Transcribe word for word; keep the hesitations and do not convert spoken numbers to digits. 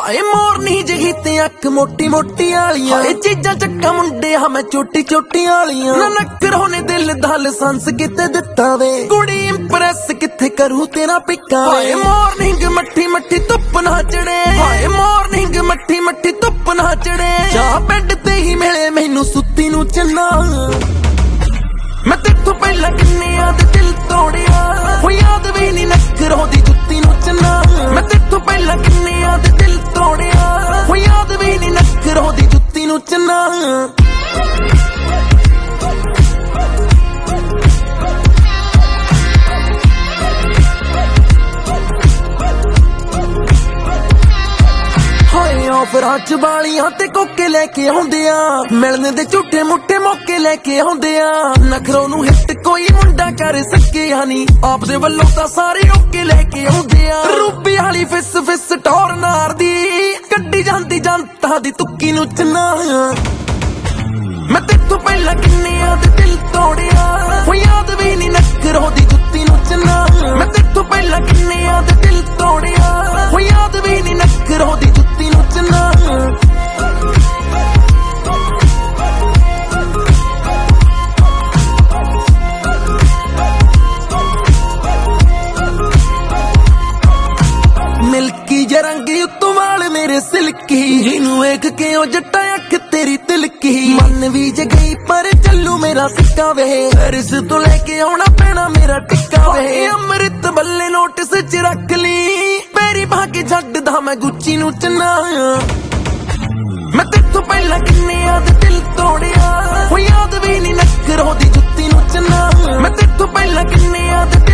ਹਾਏ ਮੋਰਨੀ ਜਿਹੀ ਤੇ ਅੱਖ ਮੋਟੀ ਮੋਟੀ ਵਾਲੀਆਂ, ਇਹ ਚੀਜ਼ਾਂ ਚੱਕਾ ਮੁੰਡੇ ਹਾਂ ਮੈਂ ਛੋਟੀ ਛੋਟੀ ਵਾਲੀਆਂ। ਨਾ ਨੱਕਰੋ ਨੇ ਦਿਲ ਦਾ ਲਾਇਸੈਂਸ ਕਿਤੇ ਦਿੱਤਾ ਵੇ, ਕੁੜੀ ਇੰਪ੍ਰੈਸ ਕਿੱਥੇ ਕਰੂ ਤੇਰਾ ਪਿੱਕਾ। ਹਾਏ ਮੋਰਨਿੰਗ ਮੱਠੀ ਮੱਠੀ ਧੁੱਪ ਨਾ ਚੜੇ, ਹਾਏ ਮੋਰਨਿੰਗ ਮੱਠੀ ਮੱਠੀ ਧੁੱਪ ਨਾ ਚੜੇ। ਚਾਹ ਬੈੱਡ ਤੇ ਹੀ ਮਿਲੇ ਮੈਨੂੰ ਸੁੱਤੀ ਨੂੰ ਚੰਨਾ, ਮੈਂ ਤੇਥੋਂ ਪਹਿਲਾਂ ਕਿੰਨਿਆਂ ਦੇ ਦਿਲ ਤੋੜਿਆ, ਹੋ ਯਾਦ ਵੀ ਨੀ ਨੱਕਰੋ ਦੀ ਜੁੱਤੀ ਨੂੰ ਚੰਨਾ। ਮੈਂ ਤੇਥੋਂ ਪਹਿਲਾਂ ਕਿੰਨਿਆਂ ਦੇ ਦਿਲ ਤੋੜਿਆ, ਹੋ ਯਾਦ ਵੀ ਨੀ ਨੱਕਰੋ ਦੀ ਜੁੱਤੀ ਨੂੰ ਚੰਨਾ। ਆਫਰਾਂ ਚ ਵਾਲੀਆਂ ਤੇ ਕੋਕੇ ਲੈ ਕੇ ਆਉਂਦੇ ਆ, ਮਿਲਣ ਦੇ ਝੂਠੇ ਮੁੱਠੇ ਮੌਕੇ ਲੈ ਕੇ ਆਉਂਦੇ ਆ। ਨਖਰੋ ਨੂੰ ਹਿੱਟ ਕੋਈ ਮੁੰਡਾ ਕਰ ਸਕਿਆ ਨੀ, ਆਪਦੇ ਵੱਲੋਂ ਤਾਂ ਸਾਰੇ ਓਕੇ ਲੈ ਕੇ ਆਉਂਦੇ ਆ। ਰੂਪੀ ਵਾਲੀ ਫਿਸ ਫਿਸ ਟੌਰ ਨਾਰ ਦੀ, ਕੱਢੀ ਜਾਂਦੀ ਜਨਤਾ ਦੀ ਤੁੱਕੀ ਨੂੰ ਚੰਨਾ। ਮੈਂ ਤੇਥੋਂ ਪਹਿਲਾਂ ਕਿੰਨਿਆਂ ਦੇ ਦਿਲ ਤੋੜਿਆ, ਹੋ ਯਾਦ ਵੀ ਨੀ ਨਖਰੋ ਦੀ ਜੁੱਤੀ ਨੂੰ ਚੰਨਾ। ਮੈਂ ਤੇਥੋਂ ਪਹਿਲਾਂ ਕਿੰਨਿਆਂ ਦੇ ਦਿਲ ਤੋੜਿਆ, ਹੋ ਯਾਦ ਵੀ ਨੀ ਨਖਰੋ ਦੀ ਜੁੱਤੀ ਨੂੰ ਚੰਨਾ। ਮਿਲਕੀ ਜੇ ਰੰਗੀ ਉੱਤੋਂ ਵਾਲ ਮੇਰੇ ਸਿਲਕੀ, ਜਿਹਨੂੰ ਵੇਖ ਕੇ ਉਹ ਜੱਟਾ ਅੱਖ ਤੇਰੀ ਤਿਲਕੀ। ਮਨ ਵੀ ਜੇ ਗਈ ਪਰ ਚੱਲੂ ਮੇਰਾ ਸਿੱਕਾ ਵੇ, ਰਿਸ ਤੋਂ ਲੈ ਕੇ ਆਉਣਾ ਪੈਣਾ ਮੇਰਾ ਟਿੱਕਾ ਵੇ। ਅੰਮ੍ਰਿਤ ਬੱਲੇ ਨੋਟਿਸ ਚ ਰੱਖ ਲਈ, ਪੈਰੀ ਪਾ ਕੇ ਛੱਡਦਾ ਮੈਂ ਗੁੱਚੀ ਨੂੰ ਚੰਨਾ। ਮੈਂ ਤੇਥੋਂ ਪਹਿਲਾਂ ਕਿੰਨਿਆਂ ਦੇ ਦਿਲ ਤੋੜਿਆ, ਹੋ ਯਾਦ ਵੀ ਨੀ ਨਖਰੋ ਦੀ ਜੁੱਤੀ ਨੂੰ ਚੰਨਾ। ਮੈਂ ਤੇਥੋਂ ਪਹਿਲਾਂ ਕਿੰਨਿਆਂ ਦੇ